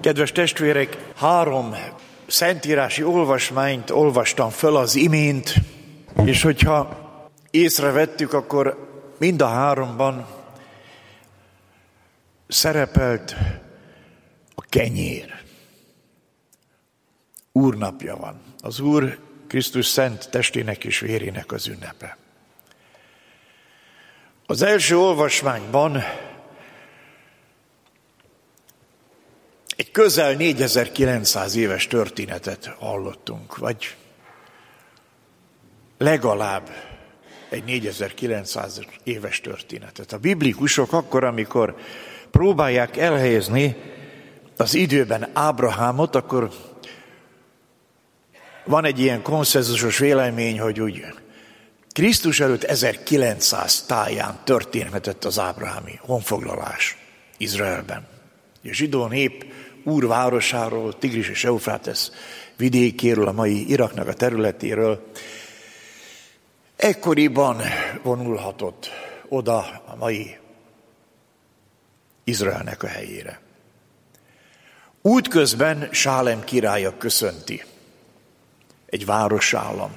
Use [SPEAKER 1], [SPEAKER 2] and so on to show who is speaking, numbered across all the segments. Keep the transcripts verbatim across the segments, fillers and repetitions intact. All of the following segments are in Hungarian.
[SPEAKER 1] Kedves testvérek, három szentírási olvasmányt olvastam föl az imént, és hogyha észrevettük, akkor mind a háromban szerepelt a kenyér. Úrnapja van. Az Úr Krisztus szent testének és vérének az ünnepe. Az első olvasmányban egy közel négyezer-kilencszáz éves történetet hallottunk, vagy legalább egy négyezer-kilencszáz éves történetet. A biblikusok akkor, amikor próbálják elhelyezni az időben Ábrahámot, akkor van egy ilyen konszenzusos vélemény, hogy úgy Krisztus előtt ezerkilencszáz táján történhetett az ábrahámi honfoglalás Izraelben. A zsidó nép Úr városáról, Tigris és Eufrátesz vidékéről, a mai Iraknak a területéről ekkoriban vonulhatott oda a mai Izraelnek a helyére. Útközben Sálem királya köszönti, egy városállam.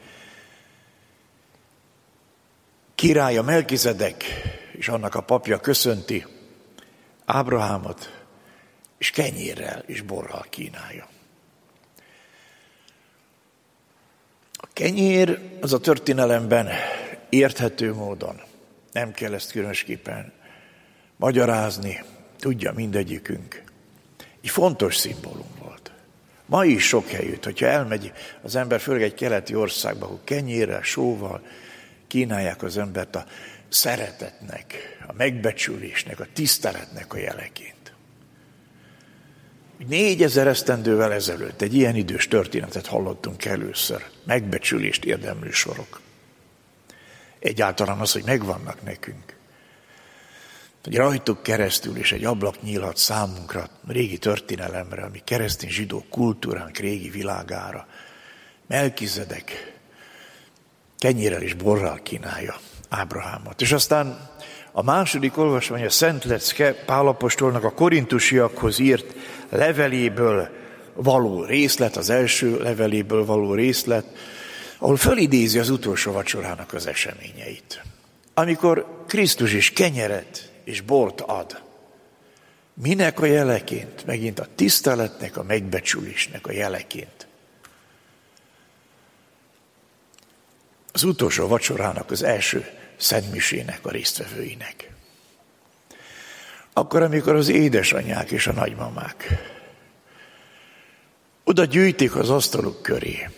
[SPEAKER 1] Királya Melkizedek és annak a papja köszönti Ábrahámot, és kenyérrel és borral kínálja. A kenyér az a történelemben érthető módon, nem kell ezt különösképpen magyarázni, tudja mindegyikünk. Egy fontos szimbólum volt. Ma is sok helyütt, hogyha elmegy az ember, főleg egy keleti országba, ahol kenyérrel, sóval kínálják az embert a szeretetnek, a megbecsülésnek, a tiszteletnek a jeleként. Négyezer esztendővel ezelőtt egy ilyen idős történetet hallottunk először. Megbecsülést érdemlő sorok. Egyáltalán az, hogy megvannak nekünk. Hogy rajtuk keresztül is egy ablak nyílhat számunkra, régi történelemre, ami keresztény zsidó kultúránk régi világára. Melkizedek kenyérrel és borral kínálja Ábrahámot. És aztán a második olvasmány a Szent Lecke Pál apostolnak a korintusiakhoz írt leveléből való részlet, az első leveléből való részlet, ahol fölidézi az utolsó vacsorának az eseményeit. Amikor Krisztus is kenyeret és bort ad, minek a jeleként? Megint a tiszteletnek, a megbecsülésnek a jeleként. Az utolsó vacsorának az első szentmisének a résztvevőinek. Akkor, amikor az édesanyák és a nagymamák oda gyűjtik az asztaluk köré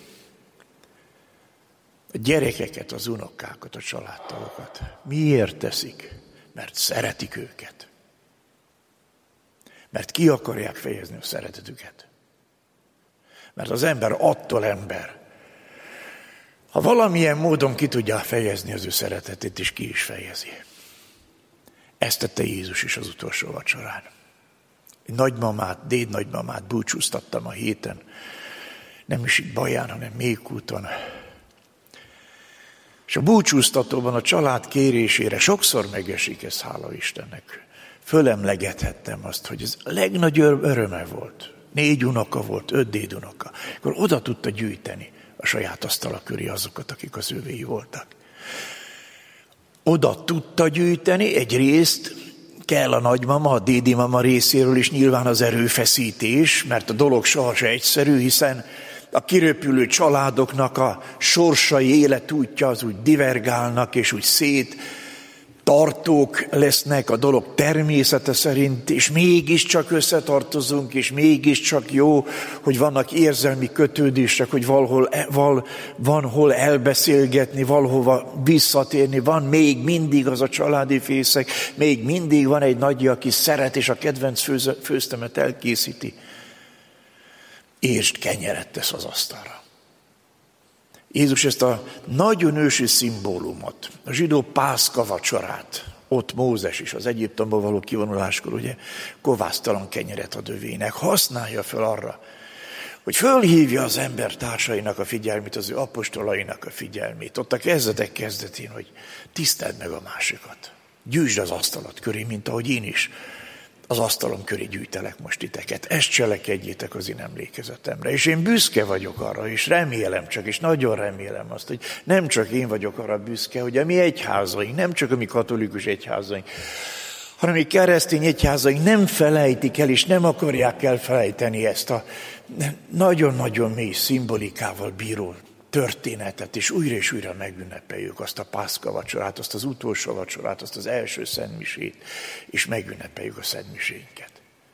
[SPEAKER 1] a gyerekeket, az unokákat, a családtagokat. Miért teszik? Mert szeretik őket. Mert ki akarják fejezni a szeretetüket. Mert az ember attól ember, ha valamilyen módon ki tudja fejezni az ő szeretetét, és ki is fejezi. Ezt tette Jézus is az utolsó vacsorán. Egy nagymamát, dédnagymamát búcsúztattam a héten, nem is itt Baján, hanem Mékúton. És a búcsúztatóban a család kérésére sokszor megesik, ez hála Istennek. Fölemlegethettem azt, hogy ez a legnagyobb öröme volt. Négy unoka volt, öt dédunoka. Akkor oda tudta gyűjteni a saját asztala köré azokat, akik az övéi voltak. Oda tudta gyűjteni, egyrészt kell a nagymama, a dédimama részéről is nyilván az erőfeszítés, mert a dolog sohasem egyszerű, hiszen a kiröpülő családoknak a sorsai, életútja az úgy divergálnak, és úgy szét tartók lesznek a dolog természete szerint, és mégiscsak összetartozunk, és mégiscsak jó, hogy vannak érzelmi kötődések, hogy valahol, val, van hol elbeszélgetni, valahova visszatérni, van még mindig az a családi fészek, még mindig van egy nagyja, aki szeret, és a kedvenc főztemet elkészíti. És kenyeret tesz az asztalra. Jézus ezt a nagyon ősi szimbólumot, a zsidó pászka vacsorát, ott Mózes is az Egyiptomba való kivonuláskor ugye kovásztalan kenyeret ad övének, használja fel arra, hogy fölhívja az ember társainak a figyelmét, az ő apostolainak a figyelmét, ott a kezdetek kezdetén, hogy tiszteld meg a másikat, gyűjtsd az asztalat köré, mint ahogy én is az asztalom köré gyűjtelek most titeket. Ezt cselekedjétek az én emlékezetemre. És én büszke vagyok arra, és remélem csak, és nagyon remélem azt, hogy nem csak én vagyok arra büszke, hogy a mi egyházaink, nem csak a mi katolikus egyházaink, hanem a mi keresztény egyházaink nem felejtik el, és nem akarják elfelejteni ezt a nagyon-nagyon mély szimbolikával bíró történetet, és újra és újra megünnepeljük azt a Pászka vacsorát, azt az utolsó vacsorát, azt az első szentmisét, és megünnepeljük a szentmisénket.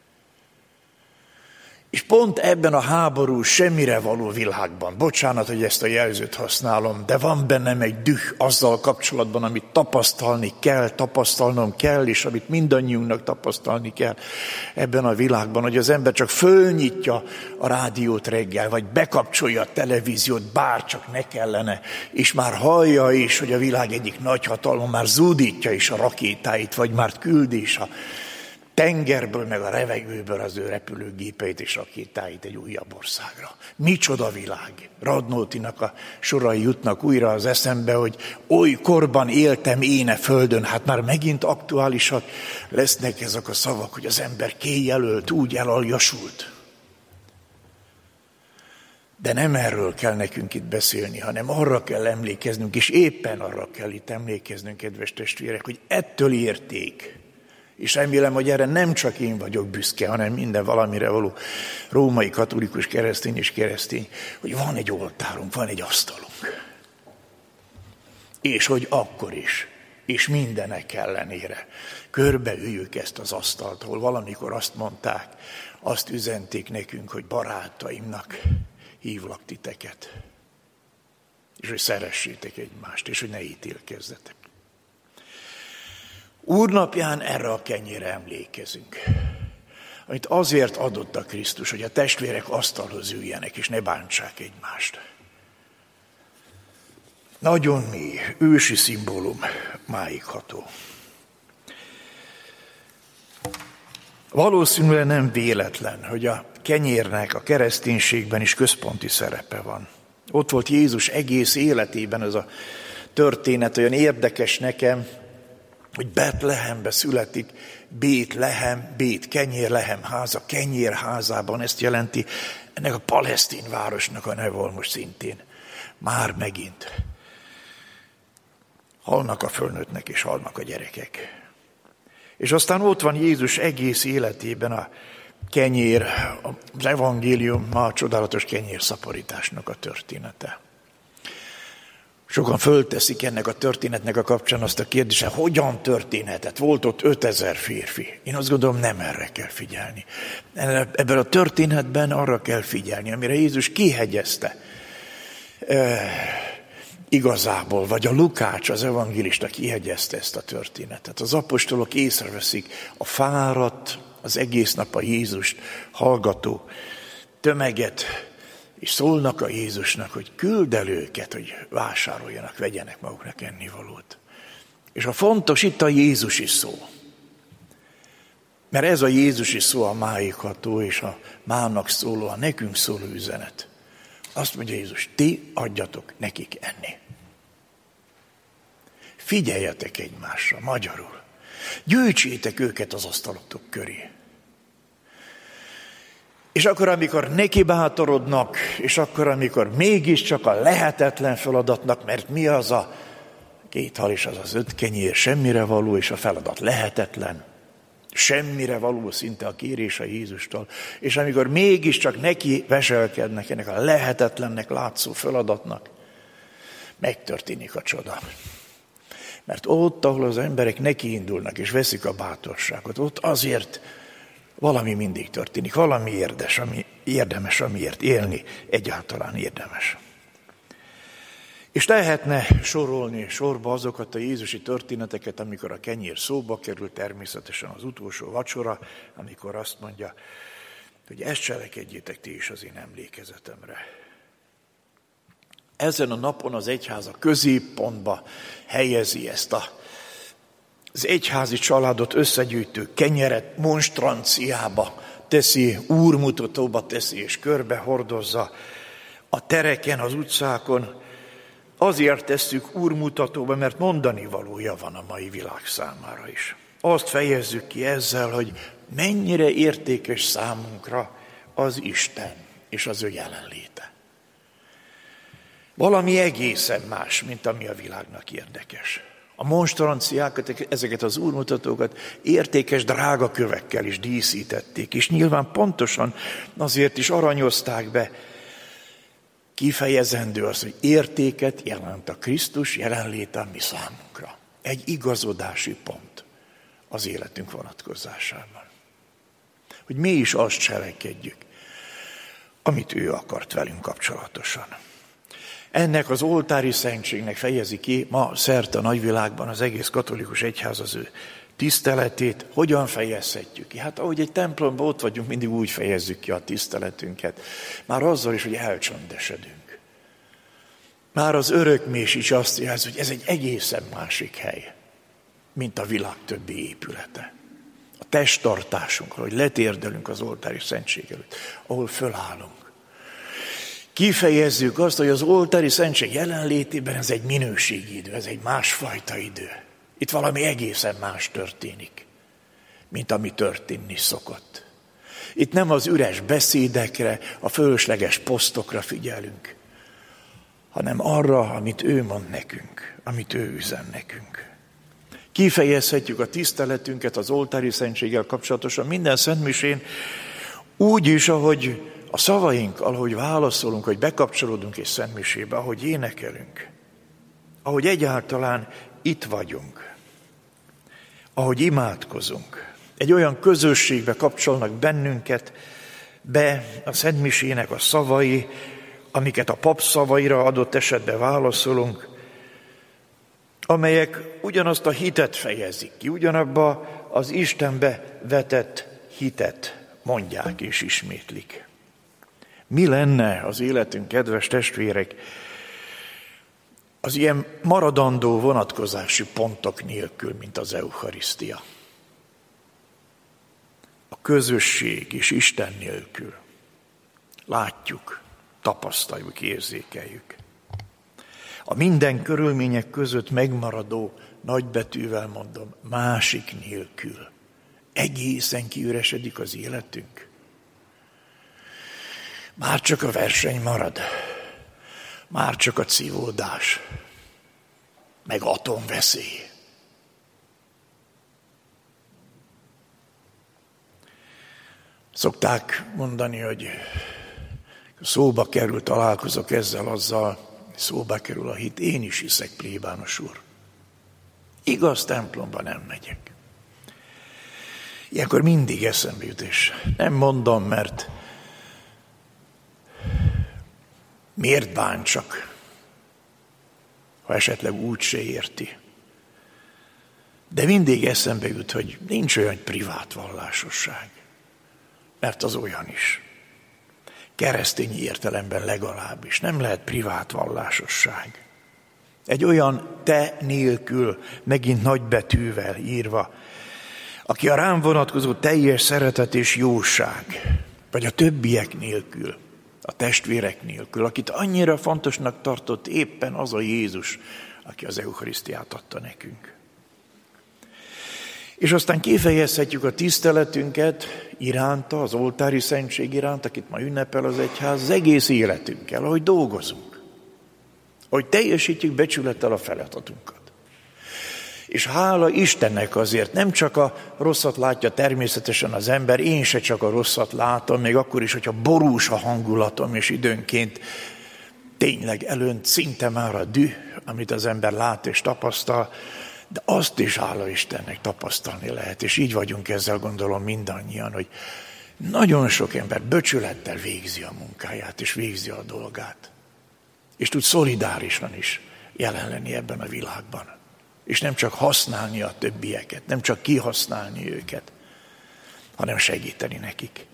[SPEAKER 1] És pont ebben a háború semmire való világban, bocsánat, hogy ezt a jelzőt használom, de van bennem egy düh azzal kapcsolatban, amit tapasztalni kell, tapasztalnom kell, és amit mindannyiunknak tapasztalni kell ebben a világban, hogy az ember csak fölnyitja a rádiót reggel, vagy bekapcsolja a televíziót, bárcsak ne kellene, és már hallja is, hogy a világ egyik nagyhatalma már zúdítja is a rakétáit, vagy már küldi is a tengerből, meg a revegőből az ő repülőgépeit és rakétáit egy újabb országra. Micsoda világ! Radnótinak a sorai jutnak újra az eszembe, hogy oly korban éltem én e földön, hát már megint aktuálisak lesznek ezek a szavak, hogy az ember kéjjelölt, úgy elaljasult. De nem erről kell nekünk itt beszélni, hanem arra kell emlékeznünk, és éppen arra kell itt emlékeznünk, kedves testvérek, hogy ettől érték. És remélem, hogy erre nem csak én vagyok büszke, hanem minden valamire való római katolikus keresztény és keresztény, hogy van egy oltárunk, van egy asztalunk. És hogy akkor is, és mindenek ellenére körbeüljük ezt az asztalt, hol valamikor azt mondták, azt üzenték nekünk, hogy barátaimnak hívlak titeket. És hogy szeressétek egymást, és hogy ne ítélkezzetek. Úrnapján erre a kenyérre emlékezünk, amit azért adott a Krisztus, hogy a testvérek asztalhoz üljenek, és ne bántsák egymást. Nagyon mély, ősi szimbólum, máig ható. Valószínűleg nem véletlen, hogy a kenyérnek a kereszténységben is központi szerepe van. Ott volt Jézus egész életében ez a történet, olyan érdekes nekem, hogy Betlehembe születik, Bétlehem, Bét, kenyérlehem háza, kenyérházában, ezt jelenti ennek a palesztin városnak a neve most szintén. Már megint halnak a fölnőttnek és halnak a gyerekek. És aztán ott van Jézus egész életében a kenyér, az evangélium, a csodálatos kenyérszaporításnak a története. Sokan fölteszik ennek a történetnek a kapcsán azt a kérdést, hogyan történhetett? Volt ott ötezer férfi. Én azt gondolom, nem erre kell figyelni. Ebben a történetben arra kell figyelni, amire Jézus kihegyezte. E, igazából, vagy a Lukács, az evangélista kihegyezte ezt a történetet. Az apostolok észreveszik a fáradt, az egész nap a Jézust hallgató tömeget, és szólnak a Jézusnak, hogy küld el őket, hogy vásároljanak, vegyenek maguknak ennivalót. És a fontos itt a Jézusi szó. Mert ez a Jézusi szó a máig ható, és a mának szóló, a nekünk szóló üzenet. Azt mondja Jézus, ti adjatok nekik enni. Figyeljetek egymásra, magyarul. Gyűjtsétek őket az asztalotok köré. És akkor, amikor nekibátorodnak, és akkor, amikor mégiscsak a lehetetlen feladatnak, mert mi az a két hal és az az öt kenyér, semmire való, és a feladat lehetetlen, semmire való szinte a kérés a Jézustól, és amikor mégiscsak neki veselkednek ennek a lehetetlennek látszó feladatnak, megtörténik a csoda. Mert ott, ahol az emberek nekiindulnak, és veszik a bátorságot, ott azért valami mindig történik, valami érdes, ami érdemes, amiért élni egyáltalán érdemes. És lehetne sorolni sorba azokat a jézusi történeteket, amikor a kenyér szóba kerül, természetesen az utolsó vacsora, amikor azt mondja, hogy ezt cselekedjétek ti is az én emlékezetemre. Ezen a napon az egyház a középpontba helyezi ezt a az egyházi családot összegyűjtő kenyeret monstranciába teszi, úrmutatóba teszi és körbe hordozza a tereken, az utcákon. Azért tesszük úrmutatóba, mert mondani valója van a mai világ számára is. azt fejezzük ki ezzel, hogy mennyire értékes számunkra az Isten és az ő jelenléte. Valami egészen más, mint ami a világnak érdekes. A monstranciákat, ezeket az úrmutatókat értékes drága kövekkel is díszítették, és nyilván pontosan azért is aranyozták be. Kifejezendő az, hogy értéket jelent a Krisztus jelenléte a mi számunkra. Egy igazodási pont az életünk vonatkozásában. Hogy mi is azt cselekedjük, amit ő akart velünk kapcsolatosan. Ennek az oltári szentségnek fejezi ki ma szerte a nagyvilágban az egész katolikus egyház az ő tiszteletét. Hogyan fejezhetjük ki? Hát ahogy egy templomban ott vagyunk, mindig úgy fejezzük ki a tiszteletünket. Már azzal is, hogy elcsöndesedünk. Már az örökmés is azt jelzi, hogy ez egy egészen másik hely, mint a világ többi épülete. A testtartásunkra, hogy letérdelünk az oltári szentség előtt, ahol fölállunk. Kifejezzük azt, hogy az oltári szentség jelenlétében ez egy minőségi idő, ez egy másfajta idő. Itt valami egészen más történik, mint ami történni szokott. Itt nem az üres beszédekre, a fölösleges posztokra figyelünk, hanem arra, amit ő mond nekünk, amit ő üzen nekünk. Kifejezhetjük a tiszteletünket az oltári szentséggel kapcsolatosan minden szentmisén úgy is, ahogy a szavaink, ahogy válaszolunk, hogy bekapcsolódunk egy szentmisébe, ahogy énekelünk, ahogy egyáltalán itt vagyunk, ahogy imádkozunk. Egy olyan közösségbe kapcsolnak bennünket be a szentmisének a szavai, amiket a pap szavaira adott esetben válaszolunk, amelyek ugyanazt a hitet fejezik ki, ugyanabba az Istenbe vetett hitet mondják és ismétlik. Mi lenne az életünk, kedves testvérek, az ilyen maradandó vonatkozási pontok nélkül, mint az eucharisztia? A közösség és Isten nélkül. Látjuk, tapasztaljuk, érzékeljük. A minden körülmények között megmaradó, nagybetűvel mondom, másik nélkül. Egészen kiüresedik az életünk. Már csak a verseny marad. Már csak a civódás. Meg atomveszély. Szokták mondani, hogy szóba kerül, találkozok ezzel, azzal, szóba kerül a hit. Én is hiszek, plébános úr. Igaz, templomba nem megyek. Ilyenkor mindig eszembe jut, és nem mondom, mert miért bántsak, ha esetleg úgy se érti. De mindig eszembe jut, hogy nincs olyan privát vallásosság, mert az olyan is. Keresztény értelemben legalábbis nem lehet privát vallásosság. Egy olyan te nélkül, megint nagybetűvel írva, aki a rám vonatkozó teljes szeretet és jóság, vagy a többiek nélkül, a testvérek nélkül, akit annyira fontosnak tartott éppen az a Jézus, aki az eucharisztiát adta nekünk. És aztán kifejezhetjük a tiszteletünket iránta, az oltári szentség iránt, akit ma ünnepel az egyház, az egész életünkkel, ahogy dolgozunk, ahogy teljesítjük becsülettel a feladatunkat. És hála Istennek azért nem csak a rosszat látja természetesen az ember, én se csak a rosszat látom, még akkor is, hogyha borús a hangulatom, és időnként tényleg elönt szinte már a düh, amit az ember lát és tapasztal, de azt is hála Istennek tapasztalni lehet, és így vagyunk ezzel, gondolom mindannyian, hogy nagyon sok ember becsülettel végzi a munkáját, és végzi a dolgát, és tud szolidárisan is jelen lenni ebben a világban. És nem csak használni a többieket, nem csak kihasználni őket, hanem segíteni nekik.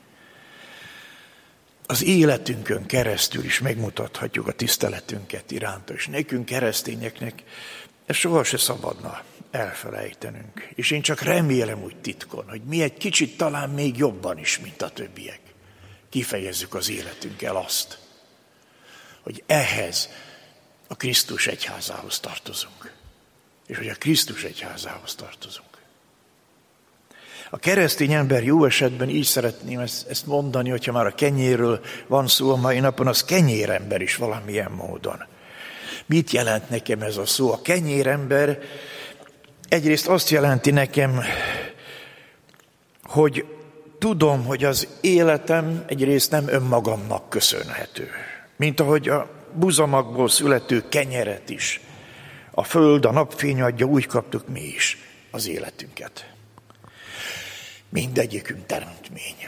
[SPEAKER 1] Az életünkön keresztül is megmutathatjuk a tiszteletünket iránta, és nekünk keresztényeknek ezt soha se szabadna elfelejtenünk. És én csak remélem úgy titkon, hogy mi egy kicsit talán még jobban is, mint a többiek, kifejezzük az életünkkel azt, hogy ehhez a Krisztus egyházához tartozunk. És hogy a Krisztus egyházához tartozunk. A keresztény ember jó esetben így szeretném ezt, ezt mondani, hogyha már a kenyérről van szó a mai napon, az kenyérember is valamilyen módon. Mit jelent nekem ez a szó? A kenyérember egyrészt azt jelenti nekem, hogy tudom, hogy az életem egyrészt nem önmagamnak köszönhető. Mint ahogy a buzamagból születő kenyeret is. A föld, a napfény adja, úgy kaptuk mi is az életünket. Mindegyikünk teremtmény.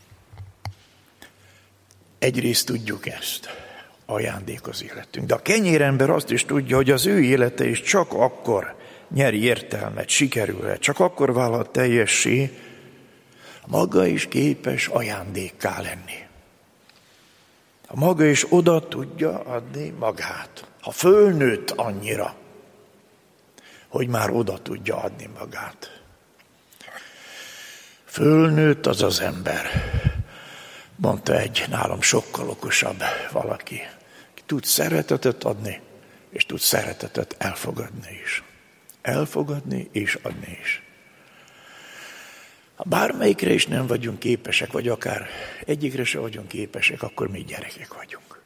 [SPEAKER 1] Egyrészt tudjuk ezt, ajándék az életünk. De a kenyérember azt is tudja, hogy az ő élete is csak akkor nyeri értelmet, sikerülhet, csak akkor válhat teljessé, maga is képes ajándékká lenni. A maga is oda tudja adni magát. Ha fölnőtt annyira, hogy már oda tudja adni magát. Fölnőtt az az ember, mondta egy nálam sokkal okosabb valaki, ki tud szeretetet adni, és tud szeretetet elfogadni is. Elfogadni és adni is. Ha bármelyikre is nem vagyunk képesek, vagy akár egyikre se vagyunk képesek, akkor mi gyerekek vagyunk.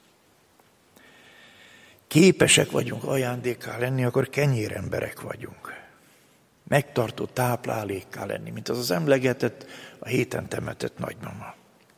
[SPEAKER 1] Képesek vagyunk ajándékká lenni, akkor kenyéremberek vagyunk. Megtartó táplálékká lenni, mint az az emlegetett, a héten temetett nagymama.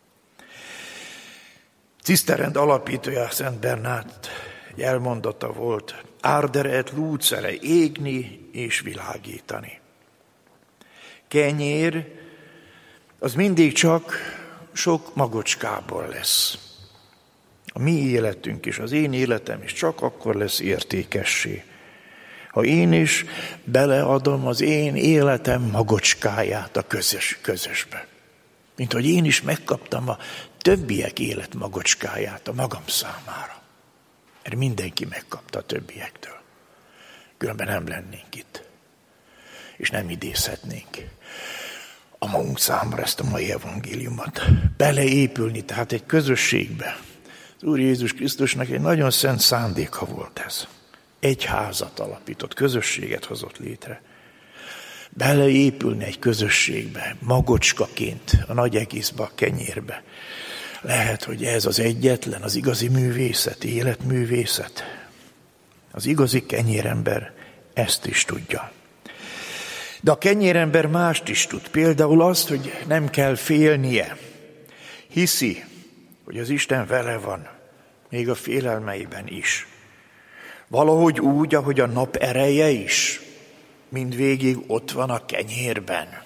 [SPEAKER 1] Ciszterrend alapítója, Szent Bernát egy elmondata volt, ardere et lucere, égni és világítani. Kenyér, az mindig csak sok magocskából lesz. A mi életünk is, az én életem is csak akkor lesz értékessé, ha én is beleadom az én életem magocskáját a közös, közösbe. Mint hogy én is megkaptam a többiek élet magocskáját a magam számára. Mert mindenki megkapta a többiektől. Különben nem lennénk itt. És nem idézhetnénk a magunk számára ezt a mai evangéliumot. Beleépülni, tehát egy közösségbe. Az Úr Jézus Krisztusnak egy nagyon szent szándéka volt ez. Egy házat alapított, közösséget hozott létre. Beleépülni egy közösségbe, magocskaként, a nagy egészbe, a kenyérbe. Lehet, hogy ez az egyetlen, az igazi művészet, életművészet. Az igazi kenyérember ezt is tudja. De a kenyérember mást is tud. Például azt, hogy nem kell félnie. Hiszi, hogy az Isten vele van, még a félelmeiben is. Valahogy úgy, ahogy a nap ereje is, mindvégig ott van a kenyérben.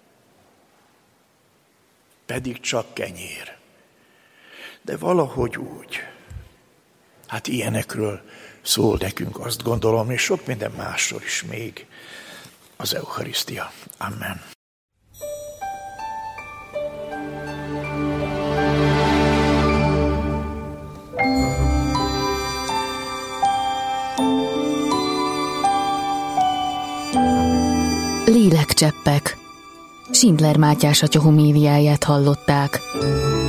[SPEAKER 1] Pedig csak kenyér. De valahogy úgy. Hát ilyenekről szól nekünk, azt gondolom, és sok minden másról is még az Eucharisztia. Amen.
[SPEAKER 2] Lélekcseppek. Schindler Mátyás atya homéliáját hallották.